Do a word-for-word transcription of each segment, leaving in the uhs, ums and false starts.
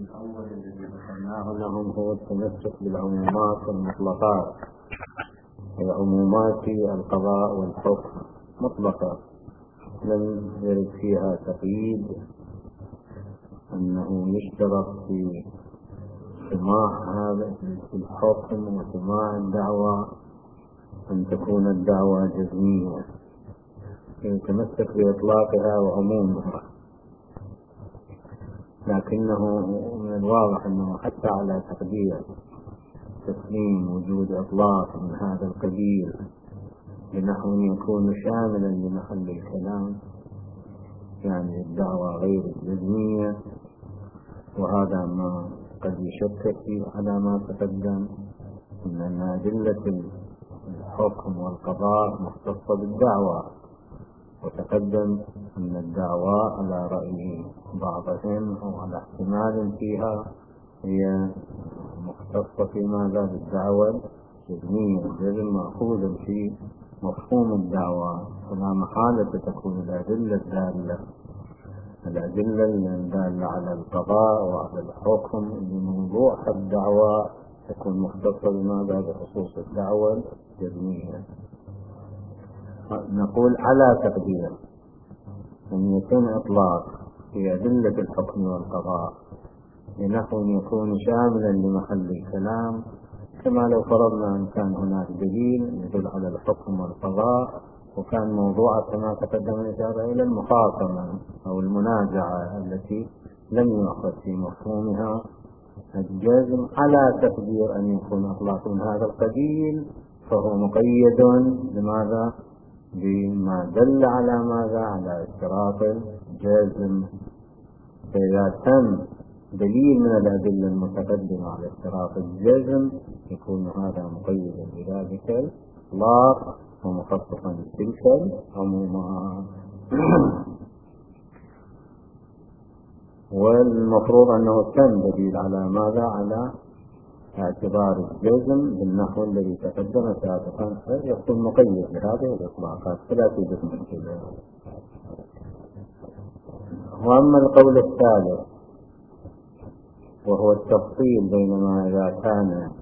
الأول الذي ذكرناه لهم هو التمسك بالعمومات والمطلقات، هي عمومات القضاء والحكم مطلقة لم يرد فيها تقييد أنه يشترط في سماع هذا الحكم وسماع الدعوة أن تكون الدعوة جزمية، يتمسك بإطلاقها وعمومها. لكنه من الواضح أنه حتى على تقدير تسليم وجود إطلاق من هذا القبيل بنحو يكون شاملا لمحل الكلام، يعني الدعوة غير الجزمية، وهذا ما قد يشكك فيه على ما تقدم من أن أدلة الحكم والقضاء مختصة بالدعوة، وتقدم أن الدعوة على رأي بعضهم أو على احتمال فيها هي مختصة في ماذا بالدعوة الجزمية، الجزم مأخوذ في مفهوم الدعوة، فلا محالة تكون الأدلة الدالة الأدلة الدالة على القضاء وعلى الحكم لموضوع الدعوة تكون مختصة بماذا بخصوص الدعوة الجزمية. نقول على تقدير أن يتم إطلاق في أدلة الحكم والقضاء بنحو يكون شاملا لمحل الكلام، كما لو فرضنا أن كان هناك دليل يدل على الحكم والقضاء وكان موضوع كما تقدم الإشارة إلى المخاصمة أو المنازعة التي لم يؤخذ في مفهومها الجزم، على تقدير أن يكون إطلاق من هذا القبيل فهو مقيد لماذا بما دل على ماذا على اشتراط الجزم. فإذا تم دليل من الأدلة المتقدمة على اشتراط الجزم يكون هذا مقيدا بذلك الإطلاق ومخصصا بتلك العمومات. والمفروض أنه تم دليل على ماذا على اعتبار الجزم بالنحو الذي تقدم سابقا يكون مقيد بهذه الإطلاقات فلا توجد مشكلة. وأما القول الثالث وهو التفصيل بينما إذا كان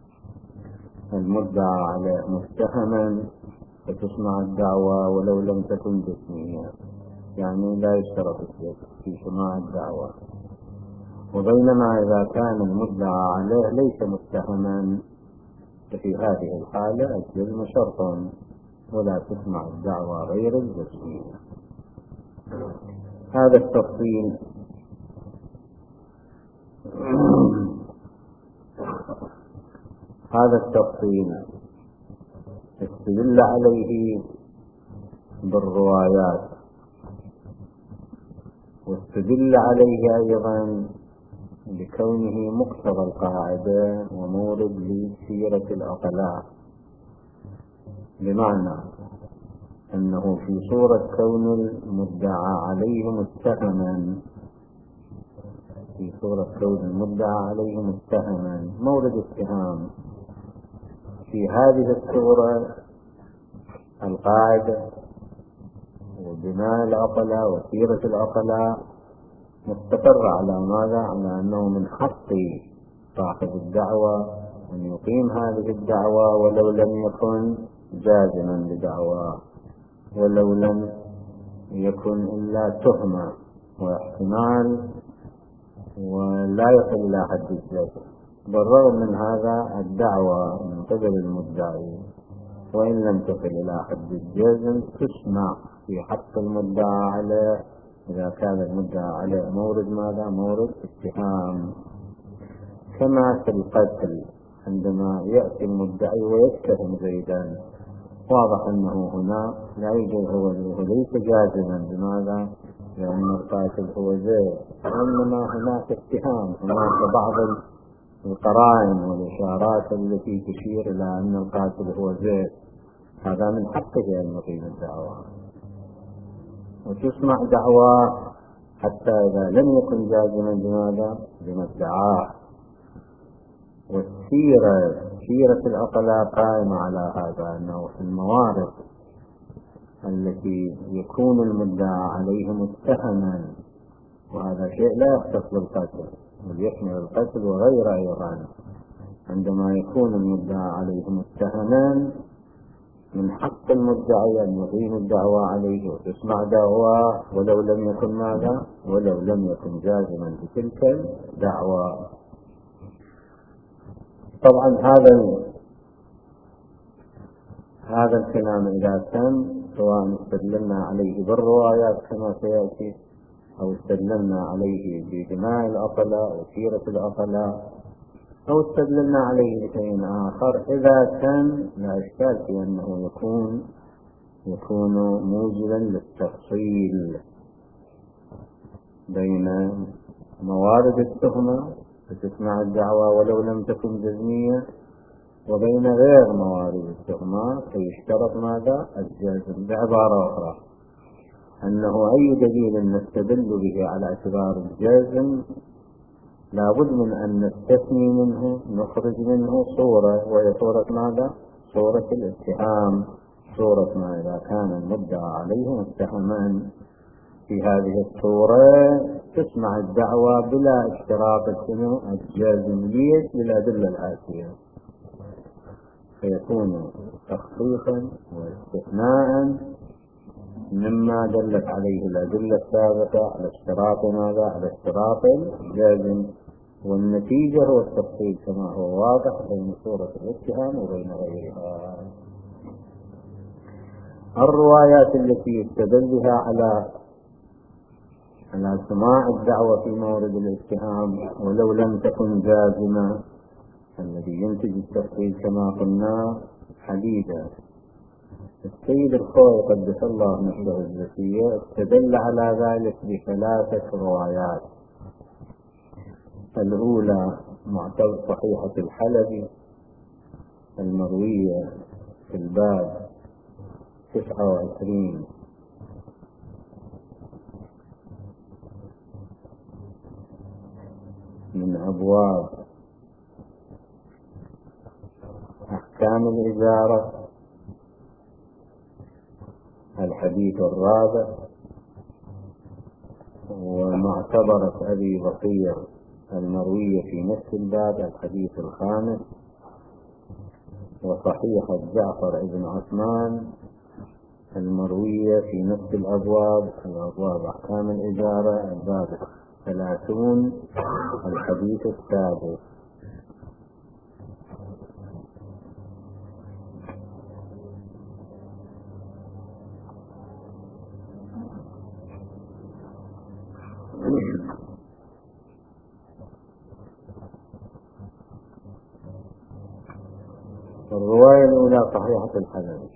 المدعى عليه متهما فتسمع الدعوة ولو لم تكن جسمية، يعني لا يشترط في سماع الدعوة، وبينما إذا كان المدعى عليه ليس متهما ففي هذه الحالة الجزم شرط ولا تسمع الدعوة غير الجسمية. هذا التفصيل هذا التفصيل استدل عليه بالروايات، واستدل عليه أيضا بكونه مقتضى القاعدة ومورد لسيرة العقلاء، بمعنى أنه في صورة كون المدعى عليه متهما في صورة كون المدعى عليه متهما مورد اتهام، في هذه الصورة القاعدة وبناء العقلاء وسيرة العقلاء مستقر على ماذا؟ على أنه من حق صاحب الدعوة أن يقيم هذه الدعوة ولو لم يكن جازما بدعوة، ولو لم يكن إلا تهمة واحتمال ولا يصل إلى حد الجزم. بالرغم من هذا الدعوة من قبل المدعي وإن لم تصل إلى حد الجزم تسمع في حق المدعى عليه إذا كان المدعى عليه مورد ماذا؟ مورد اتهام. كما في القتل عندما يأتي المدعي ويتهم زيدا واضح أنه هنا لا يوجد هو ليس جازما، بماذا؟ لأن القاتل هو زيد، وإنما هناك اتهام، هناك بعض القرائن والإشارات التي تشير إلى أن القاتل هو زيد، هذا من حقه أن يقيم الدعوة وتسمع دعوة حتى إذا لم يكن جازما بماذا؟ بما ادعاه. والسيرة سيرة العقلاء قائمة على هذا، أنه في الموارد التي يكون المدعى عليه متهما، وهذا شيء لا يختص بالقتل، وليشمل القتل وغير أيضا. عندما يكون المدعى عليه متهما من حق المدعي أن يقيم الدعوى عليه وتسمع دعوى ولو لم يكن ماذا؟ ولو لم يكن جازما بتلك الدعوى. طبعا هذا هذا الكلام إذا كان سواء استدللنا عليه بالروايات كما سيأتي أو استدللنا عليه بدماء الأطلاء وسيرة الأطلاء أو استدللنا عليه بشيء آخر، إذا كان لا إشكال في أنه يكون يكون موجبا للتفصيل بين موارد التهمة فتسمع الدعوى ولو لم تكن جزمية وبين غير موارد التهمة فيشترط ماذا؟ الجزم. بعبارة أخرى أنه أي دليل نستدل به على اعتبار الجزم لابد من أن نستثني منه نخرج منه صورة، وهي صورة ماذا؟ صورة الاتهام، صورة ما إذا كان المدعى عليه متهما. في هذه الصورة تسمع الدعوى بلا اشتراط الجازم. ليش؟ بالأدلة الآتية، فيكون تخصيصا واستثناء مما دلت عليه الأدلة السابقة على اشتراط ماذا؟ على اشتراط الجازم، والنتيجة هو التفصيل كما هو واضح بين صورة الاتهام وبين غيرها. الروايات التي يستدل بها على على سماع الدعوة في مورد الاتهام ولو لم تكن جازمة الذي ينتج التفصيل كما قلنا حديدا. السيد الخوئي قدس الله نفسه الزكية استدل على ذلك بثلاثة روايات. الأولى معتبر صحيحة الحلبي المروية في الباب تسعة وعشرين من أبواب أحكام الإجارة، الحديث الرابع، ومعتبرة أبي بصير المروية في نفس الباب الحديث الخامس، وصحيحة جعفر بن عثمان المروية في نفس الأبواب الأبواب أحكام الإجارة الباب ثلاثون الحديث السادس. الرواية الأولى صحيحة الحلبي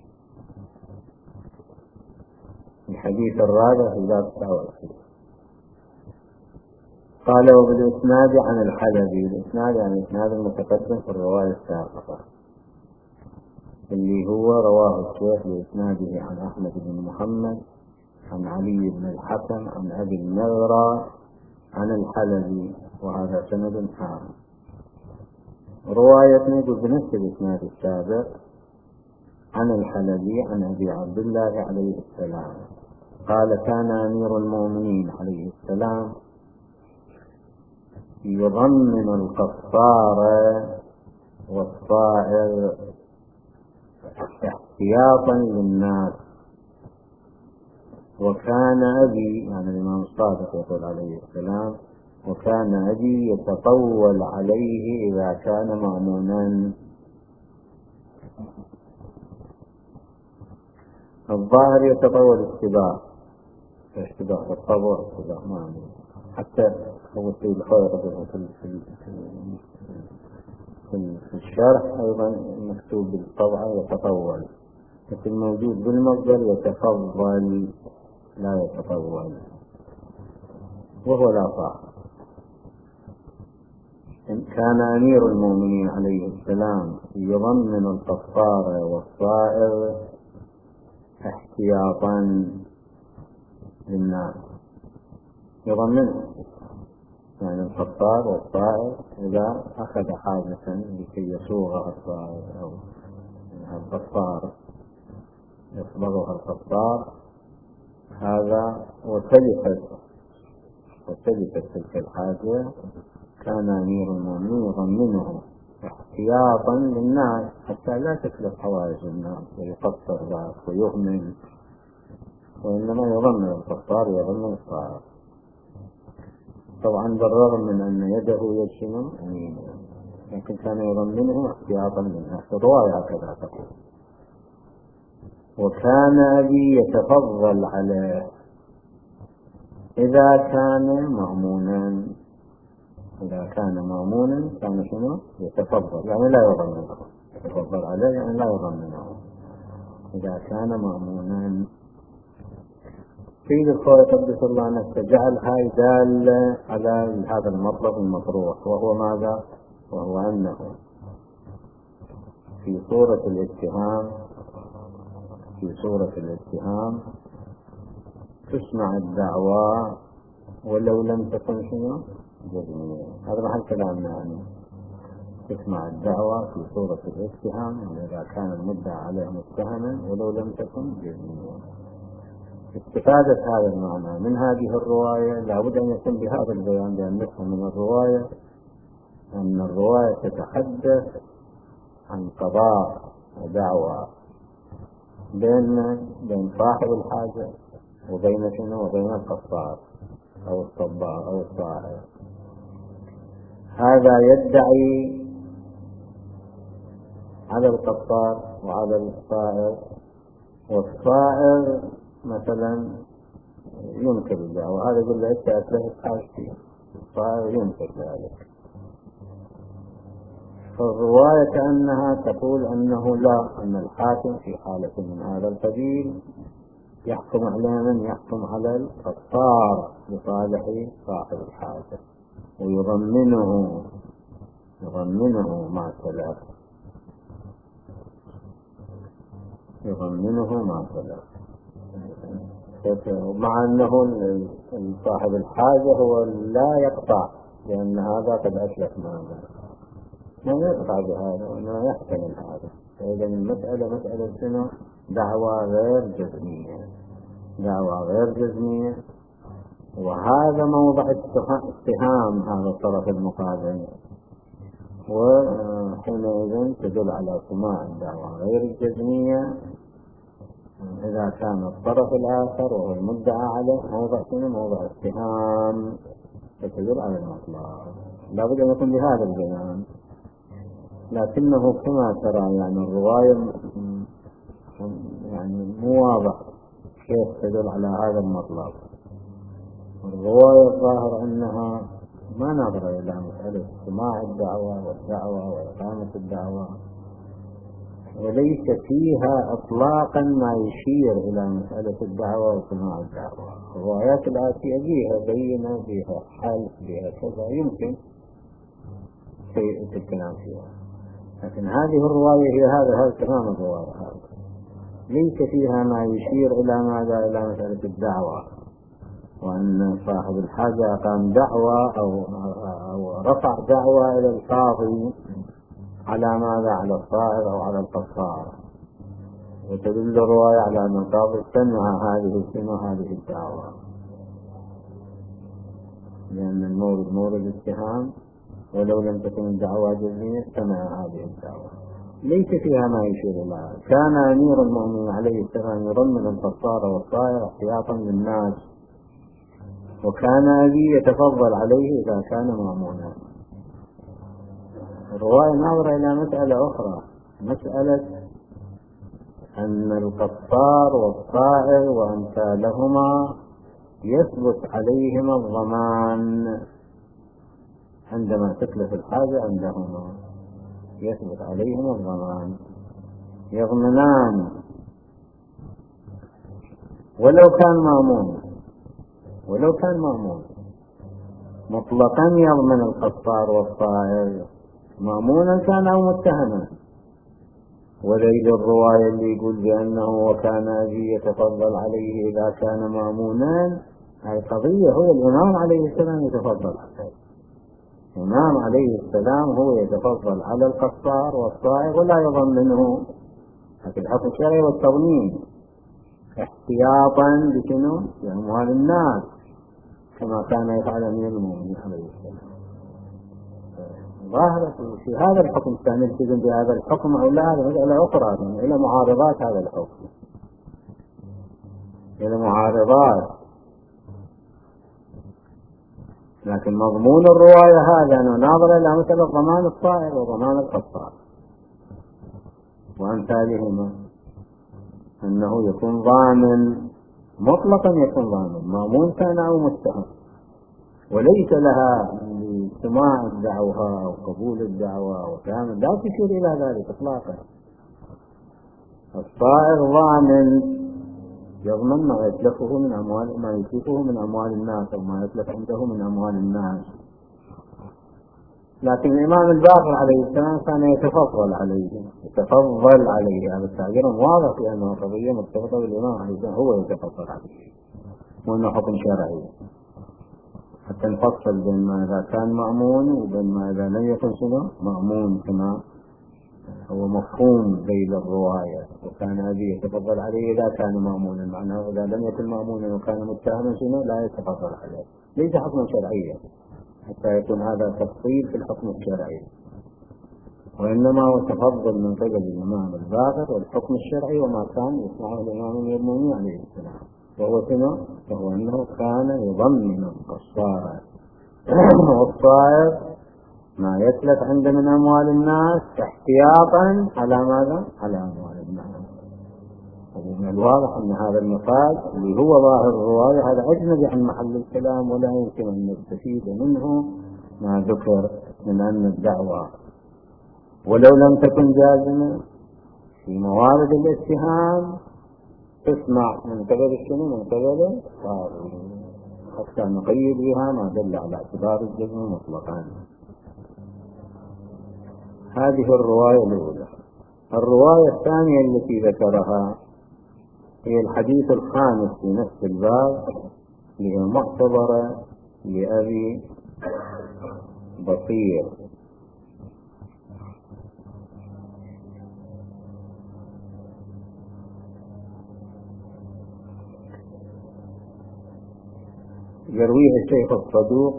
الحديث الرابع في باب تسعة وعشرين. قال وبالإسناد عن الحلبي، الإسناد عن الإسناد المتقدم في الرواية السابقة اللي هو رواه الشيخ بإسناده عن أحمد بن محمد عن علي بن الحكم عن أبي النضرة عن الحلبي، وهذا سند حام. رواية نجد بنفس الإسناد السابق عن الحلبي عن أبي عبد الله عليه السلام قال كان أمير المؤمنين عليه السلام يضمن القصار والصائغ احتياطا للناس، وكان أبي يعني الإمام الصادق يقول عليه السلام وكان أبي يتطول عليه إذا كان مأمونا. الظاهر يتطول اشتباه اشتباه بالطبع اشتباه مأمون، حتى هو السيد الخوئي في في الشرح أيضا مكتوب بالطبع يتطول، لكن موجود بالمصدر يتفضل لا يتطول، وهو لا صح. كان أمير المؤمنين عليه السلام يضمن القصار والصائغ احتياطا للناس، يضمنه يعني القصار والصائغ إذا أخذ حاجة لكي يسوغها الصائغ أو القصار يصبغها القصار هذا وتلفت وتلفت تلك الحاجة كان أمير المؤمنين يضمنه احتياطا للناس حتى لا تتلف حوائج الناس ويقصر ذلك ويهمل، وإنما يضمن القصار يضمن الصائغ. طبعا بالرغم من أن يده يجشم أمينه، لكن كان يضمنه احتياطا للناس. الرواية هكذا تقول: وكان أبي يتفضل عليه إذا كان مأمونا. إذا كان مأمونا كان شنو؟ يتفضل، يعني لا يضمنه. يتفضل عليه يعني لا يضمنه إذا كان مأمونا. سيد الخوي قدس الله نفسه جعل هاي دالة على هذا المطلب المطروح، وهو ماذا؟ وهو أنه في صورة الاتهام في صورة الاتهام تسمع الدعوى ولو لم تكن شنو؟ جزمية. هذا محل كلامنا يعني. تسمع الدعوى في صورة الاتهام إذا كان المدعى عليه متهما ولو لم تكن جزمية. استفادة هذا المعنى من هذه الرواية لابد أن يكون بهذا البيان، لأن نفهم من الرواية أن الرواية تتحدث عن قضاء ودعوى بين بين صاحب الحاجة وبين شنو؟ وبين القصار أو الصبار أو الصائغ. هذا يدعي على القصار وعلى الصائغ، والصائغ مثلا ينكر الدعوة، هذا يقول له أنت أتلهت حاجتي، الصائغ ينكر ذلك. فالرواية كأنها تقول أنه لا، أن الحاكم في حالة من هذا القبيل يحكم على من؟ يحكم على القصار لصالح صاحب الحاجة ويضمنه يضمنه مع السلام يضمنه مع السلام مع أنه صاحب الحاجة هو لا يقطع، لأن هذا قد أسلف ماذا ما يقطع بهذا وما يحتمل هذا. فإذا المسألة مسألة شنو؟ دعوة غير جزمية، دعوة غير جزمية، وهذا موضع اتهام هذا الطرف المقابل، وحينئذ تدل على سماع الدعوة غير الجزمية إذا كان الطرف الآخر وهو المدعى عليه موضع شنو؟ موضع اتهام، فتدل على المطلق. لا بد أن يكون بهذا البيان، لكنه كما ترى يعني الرواية يعني مو واضح كيف تدل على هذا المطلب. الرواية الظاهر أنها ما نظر إلى مسألة سماع الدعوة والدعوة وإقامة الدعوة، وليس فيها إطلاقا ما يشير إلى مسألة الدعوة وسماع الدعوة. الروايات الآتية بها بينة، بها حل، بها كذا، يمكن في الكلام فيها، لكن هذه الرواية هي هذا هذا تمام الرواية هذا ليس فيها ما يشير إلى ماذا؟ إلى مسألة الدعوة، وأن صاحب الحاجة أقام دعوة أو, أو رفع دعوة إلى القاضي على ماذا؟ على الصائغ أو على القصار، وتدل الرواية على أن القاضي سمع هذه السنة هذه الدعوة، لأن المورد مورد اتهام ولو لم تكن الدعوة جزمية سمع هذه الدعوة. ليس فيها ما يشير إلى هذا. كان أمير المؤمنين عليه السلام يضمن القصار والصائغ احتياطا للناس، وكان أبي يتفضل عليه إذا كان مأمونا. الرواية ناظرة إلى مسألة أخرى، مسألة أن القصار والصائغ وأمثالهما يثبت عليهما الضمان عندما تتلف الحاجة عندهما، يثبت عليهما الضمان، يضمنان ولو كان مأمون ولو كان مأمون مطلقا يضمن القصار والصائغ مأمونا كان أو متهما. وليل الرواية اللي يقول بأنه وكان أبي يتفضل عليه إذا كان مأمونا، هذه قضية هو الإمام عليه السلام يتفضل عليه، الإمام عليه السلام هو يتفضل على القصار والصائغ ولا يضمنه في الحكم الشرعي والتضمين احتياطا بشنو؟ بأموال الناس كما كان يفعل أمير المؤمنين عليه السلام. ظاهرة في هذا الحكم سنلتزم بهذا الحكم أو لا، هذا مسألة أخرى إلى معارضات هذا الحكم، إلى معارضات. لكن مضمون الرواية هذا أنه ناظر إلى مسألة ضمان الطائر وضمان القصار وأمثالهما، أنه يكون ضامن مطلقا، يكون ضامن مأمون كان أو متهم، وليس لها سماع الدعوة أو قبول الدعوة أو كلام، لا تشير إلى ذلك إطلاقا. الطائر ضامن يضمن ما يتلفه من أموال، ما يتلفه من أموال الناس أو ما يتلف عنده من أموال الناس. لكن الإمام الباقر عليه السلام كان يتفضل عليه، يتفضل عليه. هذا التعبير واضح لأنه قضية مرتبطة بالإمام عليه السلام، هو يتفضل عليه وأنه حكم شرعي، حتى نفصل بين ما إذا كان مأمون وبين ما إذا لم يكن شنو مأمون، كما هو مفهوم ذيل الرواية. وكان أبي يتفضل عليه إذا كان مأمونا، معناه إذا لم يكن مأمونا وكان متهما شنو لا يتفضل عليه، ليس حكما شرعيا حتى يكون هذا تفصيل في الحكم الشرعي، وإنما هو تفضل من قبل الإمام الباقر والحكم الشرعي وما كان يصنعه الإمام المأمون عليه السلام، وهو شنو؟ وهو أنه كان يضمن القصار والصائر ما يتلف عنده من أموال الناس احتياطا على ماذا؟ على أموال الناس. ومن الواضح أن هذا المفاد اللي هو ظاهر الرواية هذا أجنبي عن محل الكلام، ولا يمكن أن نستفيد منه ما ذكر من أن الدعوة ولو لم تكن جازمة في موارد الاتهام تسمع من قبل الشنو من قبل حتى نقيد بها ما دل على اعتبار الجزم مطلقا. هذه الرواية الأولى. الرواية الثانية التي ذكرها هي الحديث الخامس في نفس الباب، هي معتبرة لأبي بصير. يرويه الشيخ الصدوق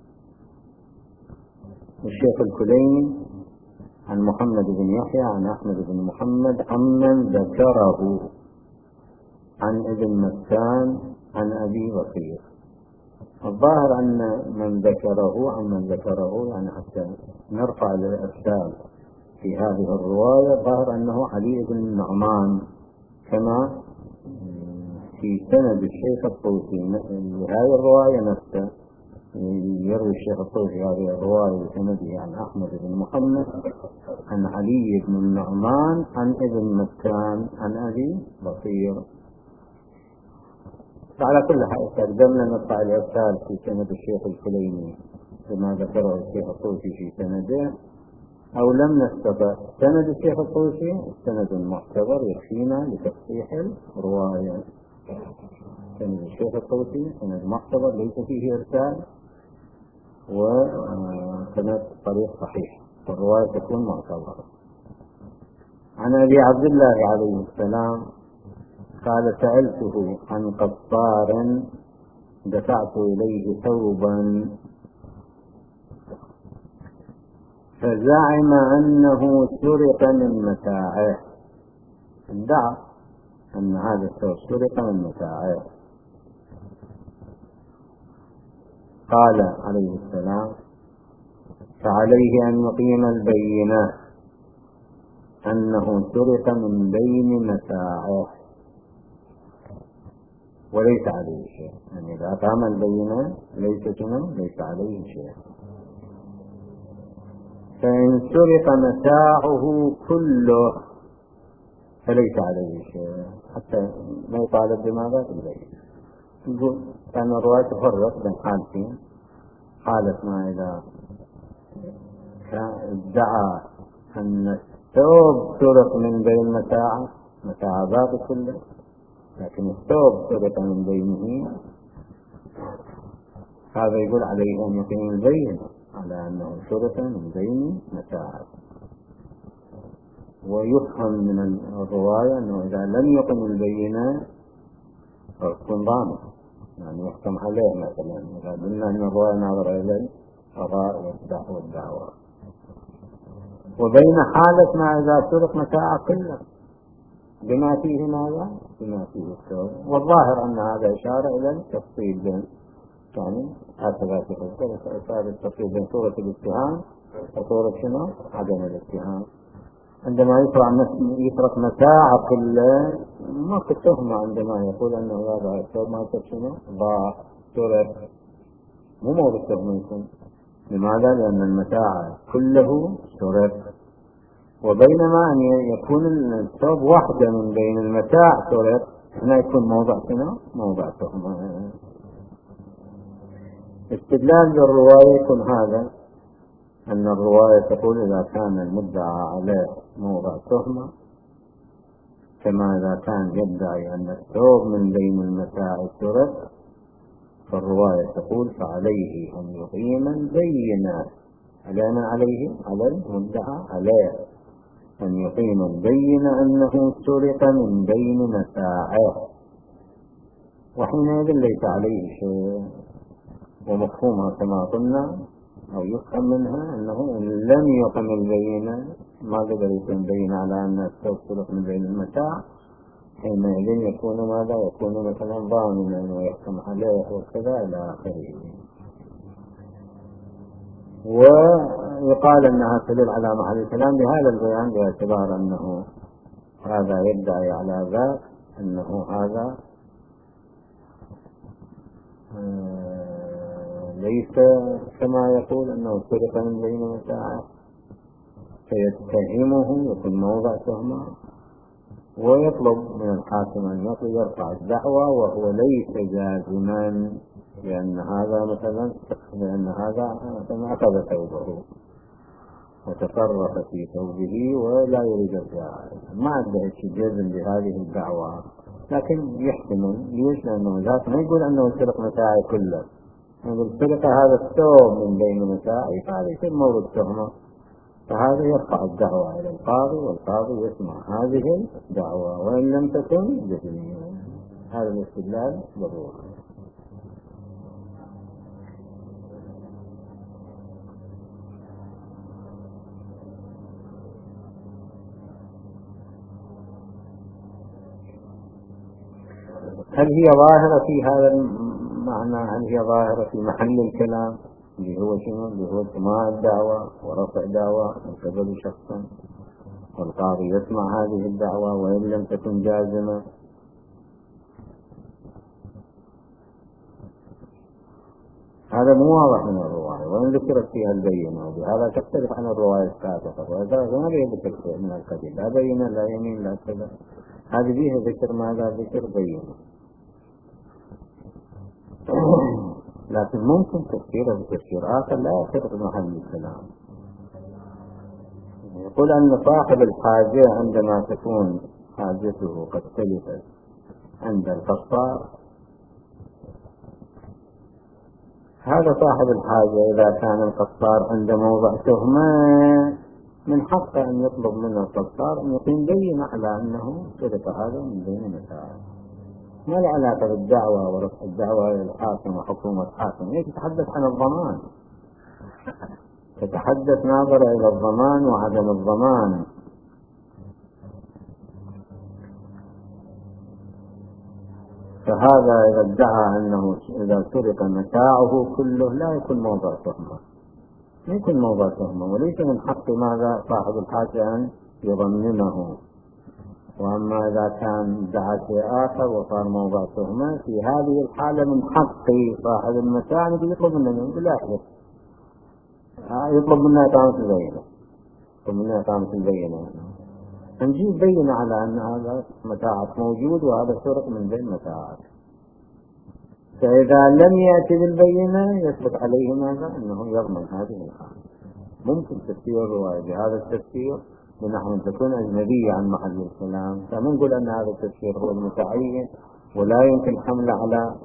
الشيخ الكليني عن محمد بن يحيى عن أحمد بن محمد عمن ذكره عن ابن مكان عن أبي بصير. الظاهر أن من ذكره عن من ذكره يعني حتى نرفع الإرسال في هذه الرواية، الظاهر أنه علي بن النعمان كما في سند الشيخ الطوسي لهذه الرواية نفسها. يروي الشيخ الطوسي هذه الرواية بسنده عن أحمد بن محمد عن علي بن النعمان عن ابن مكان عن أبي بصير. فعلى كل حال تقدمنا نرفع الإرسال في سند الشيخ الكليني بما ذكره الشيخ الطوسي في سنده، أو لم نستطع سند الشيخ الطوسي سند معتبر يكفينا لتصحيح الرواية. سند الشيخ الطوسي سند معتبر ليس فيه إرسال وسند طريق صحيح، فالرواية تكون معتبرة. عن أبي عبد الله عليه السلام قال سألته عن قصار دفعت إليه ثوبا فزعم أنه سرق من متاعه، ادعى أن هذا الثوب سرق من متاعه. قال عليه السلام فعليه أن يقيم البينة أنه سرق من بين متاعه وليس عليه شيء، يعني إذا قام البينة ليس شنو ليس عليه شيء. فإن سرق متاعه كله فليس عليه شيء، حتى ما يطالب بماذا بالبينة. نقول كان الرواية تفرق بين حالتين، حالة ما إذا ادعى أن الثوب سرق من بين متاعه متاع باقي كله، لكن الثوب سرق من بينه، هذا يقول عليه أن يقيم البينة على أنه سرق من بين متاعه. ويفهم من الرواية أنه إذا لم يقم البينة فيكون ضامن، يعني يحكم عليه مثلا إذا قلنا أن الرواية ناظرة إلى القضاء والدعوة. وبين حالة ما إذا سرق متاع كله بما فيه ماذا؟ بما فيه الثوب. والظاهر أن هذا إشارة إلى التفصيل بين يعني هكذا تفصيل إشارة التفصيل بين صورة الاتهام وصورة شنو؟ عدم الاتهام. عندما يسرق متاع كله ما تتهمه عندما يقول أنه هذا الثوب ما شنو؟ ضاع سرق، مو موضوع التهمة. لماذا؟ لأن المتاع كله سرق. وبينما أن يكون الثوب واحدة من بين المتاع سرق هنا يكون موضع شنو؟ موضع تهمة. استدلال بالرواية يكون هذا، أن الرواية تقول إذا كان المدعى عليه موضع تهمة كما إذا كان يدعي أن الثوب من بين المتاع سرق، فالرواية تقول فعليه أن يقيم البينة. علينا عليه على المدعى عليه أن يقيم البينة أنه سرق من بين متاعه، وحينئذ ليس عليه شيء. ومفهومها كما قلنا أو يفهم منها أنه إن لم يقم البينة ما قدر يقيم بينة على أن الثوب سرق من بين المتاع، حينئذ يكون ماذا؟ يكون مثلا ضامنا ويحكم عليه وكذا إلى آخره. ويقال أنها تدل على محل الكلام بهذا البيان باعتبار أنه هذا يدعي على ذاك أنه هذا ليس كما يقول أنه سرق من بين متاعه، فيتهمه يكون موضع تهمة، ويطلب من الحاكم أن يرفع الدعوى وهو ليس جازما لأن هذا مثلا لأن هذا مثلا أخذ ثوبه وتصرف في ثوبه ولا يريد الرعاية. ما عنده شيء جزم بهذه الدعوى، لكن يحتمل ليش؟ لأنه ذات ما يقول أنه سرق متاعي كله، يقول سرق هذا الثوب من بين متاعي، فهذا يصير موضوع تهمة. فهذا يرفع الدعوة إلى القاضي والقاضي يسمع هذه الدعوة وإن لم تكن جزمية. هذا الاستدلال ضروري. هل هي ظاهرة في هذا المعنى؟ هل هي ظاهرة في محل الكلام اللي هو شنو؟ اللي هو سماع الدعوة ورفع دعوة من قبل شخص والقاضي يسمع هذه الدعوة وإن لم تكن جازمة. هذا مو واضح من الرواية، وإن ذكرت فيها البينة وبهذا تختلف عن الرواية السابقة. وهذا ما بيه ذكر شيء من القبيل، لا بينة لا يمين لا كذا، هذه فيها ذكر ماذا؟ ذكر بينة. لكن ممكن تفسيره بتفسير آخر لا يخرج محل الكلام. يقول أن صاحب الحاجة عندما تكون حاجته قد تلفت عند القصار، هذا صاحب الحاجة إذا كان القصار عند موضع تهمة من حقه أن يطلب منه القصار أن يقيم بينة على أنه سرق هذا من بين متاعه. ما له علاقة بالدعوة ورفع الدعوة إلى الحاكم وحكومة الحاكم. هي تتحدث عن الضمان، تتحدث ناظرة إلى الضمان وعدم الضمان. فهذا إذا ادعى أنه إذا سرق متاعه كله لا يكون موضع تهمة، لا يكون موضع تهمة، وليس من حق ماذا صاحب الحاجة أن يضمنه. وأما إذا كان ادعى شيء آخر وصار موضع تهمة، في هذه الحالة من حق صاحب المتاع أن يطلب منه بالآخر يطلب منه إقامة البينة، يطلب منه إقامة البينة، نجيب بينة على أن هذا متاعك موجود وهذا سرق من بين متاعك. فإذا لم يأتي بالبينة يثبت عليه ماذا؟ أنه يضمن هذه الحالة. ممكن تفسير الرواية بهذا التفسير ونحن تكون أجنبية عن محل الكلام، فنقول أن هذا التفسير هو المتعين ولا يمكن حمله على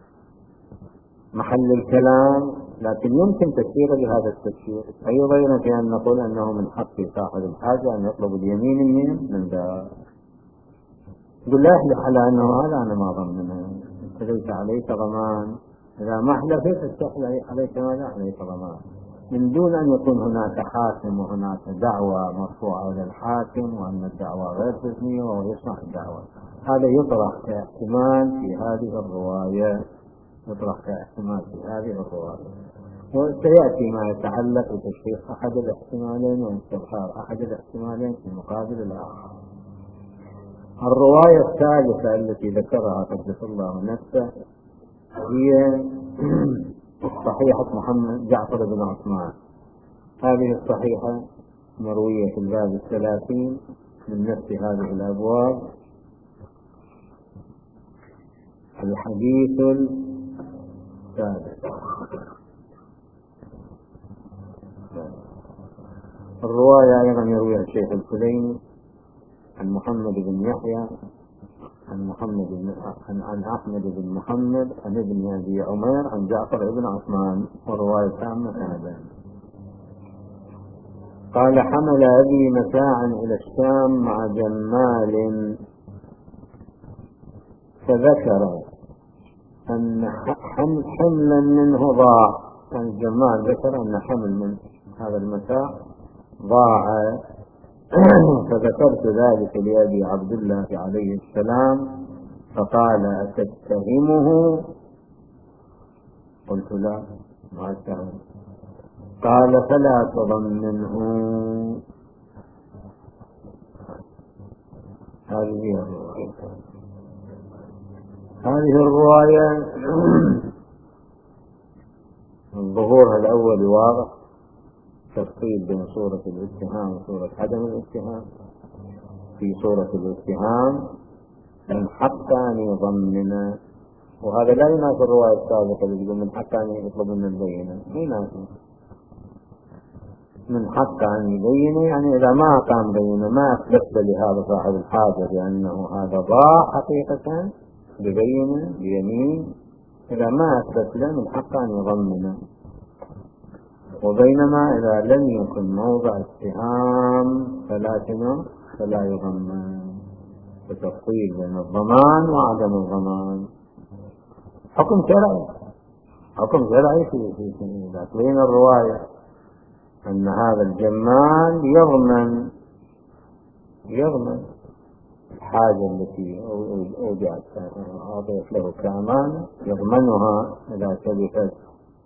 محل الكلام، لكن يمكن تفسيره بهذا التفسير. أيضا في أن نقول أنه من حق صاحب الحاجة أن يطلب اليمين من من ذا، يقول لا يحلف على أنه هذا أنا ما ضمنه، ليس عليك ضمان. إذا ما حلفت تستحل عليك ماذا؟ عليك ضمان. من دون أن يكون هناك حاكم وهناك دعوة مرفوعة إلى الحاكم وأن الدعوة غير رسمية وهو يسمع الدعوة. هذا يطرح كاحتمال في هذه الرواية، يطرح كاحتمال في هذه الرواية، وسيأتي ما يتعلق بتشخيص أحد الاحتمالين واستظهار أحد الاحتمالين في مقابل الآخر. الرواية الثالثة التي ذكرها قدس الله نفسه هي صحيحة محمد جعفر بن عثمان. هذه الصحيحة مروية في الباب الثلاثين من نفس هذه الأبواب. الحديث الثالث، الرواية أيضا يرويها الشيخ الكليني عن محمد بن يحيى عن محمد بن عن, عن أحمد بن محمد عن ابن أبي عمير عن جعفر بن عثمان، والرواية تامة هذا. قال: حمل أبي متاعا إلى الشام مع جمال، فذكر أن حملا منه ضاع. الجمال ذكر أن حمل من هذا المتاع ضاع، فذكرت ذلك لأبي عبد الله عليه السلام فقال: أتتهمه؟ قلت: لا، ما أتهم. قال: فلا تضمنه. هذه الرواية هذه الرواية الظهور الأول واضح، تفصيل بين صورة الاتهام وصورة عدم الاتهام. في صورة الاتهام من حق أن يضمن، وهذا لا يناسب الرواية السابقة اللي يقول من حق أن يطلب من البينة، لا يناسب. من حق أن يبين يعني إذا ما قام بينه، ما أثبت لهذا صاحب الحاجة لأنه هذا ضاع حقيقة ببينة بيمين، إذا ما أثبت له من حق أن يضمن. وبينما إذا لم يكن موضع اتهام فلا فلا يضمن، بتفصيل بين الضمان وعدم الضمان. حكم شرعي، حكم شرعي في في تكوين الرواية أن هذا الجمال يضمن يضمن الحاجة التي أودعت أعطيت له كأمانة، يضمنها إذا تلفت.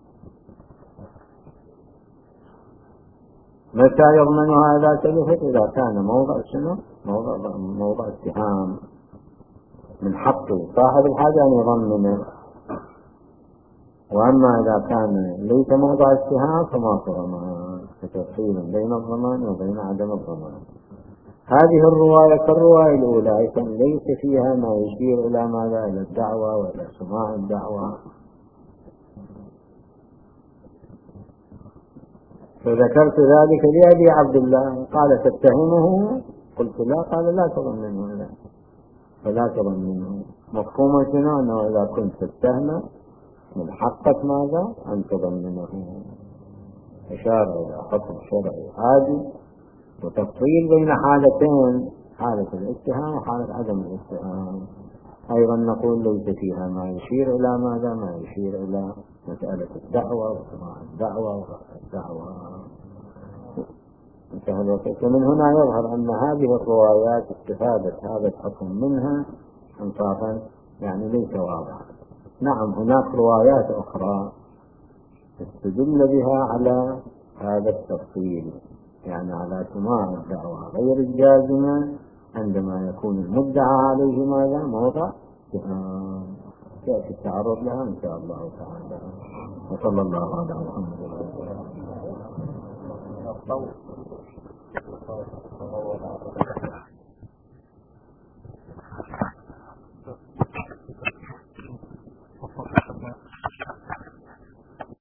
متى يضمنها إذا تلفت؟ إذا كان موضع شنو؟ موضع موضع اتهام، من حق صاحب الحاجة أن يضمنه. وأما إذا كان ليس موضع اتهام فما ضمان، تفصيل بين الضمان وبين عدم الضمان. هذه الرواية كالرواية الأولى أيضا ليس فيها ما يشير إلى ماذا؟ إلى الدعوة وإلى سماع الدعوة. فذكرت ذلك لأبي عبد الله قال: تتهمه؟ قلت: لا. قال: لا تضمنه. لا، فلا تضمنه. مفهوم شنو؟ أنه إذا كنت تتهمه من حقك ماذا؟ أن تضمنه. إشارة إلى حكم شرعي عادي، وتفصيل بين حالتين، حالة الاتهام وحالة عدم الاتهام. أيضا نقول ليس فيها ما يشير إلى ماذا؟ ما يشير إلى مسألة الدعوة وسماع الدعوة ورفع الدعوة. انتهى الوقت. ومن هنا يظهر أن هذه الروايات استفادت هذا الحكم منها انصافا يعني ليس واضحا. نعم، هناك روايات أخرى تستدل بها على هذا التفصيل، يعني على سماع الدعوة غير الجازمة عندما يكون المدعى عليه ماذا؟ موضع اتهام. يأتي التعرض لها إن شاء الله تعالى. وصلى الله على محمد وعلى آله وصحبه.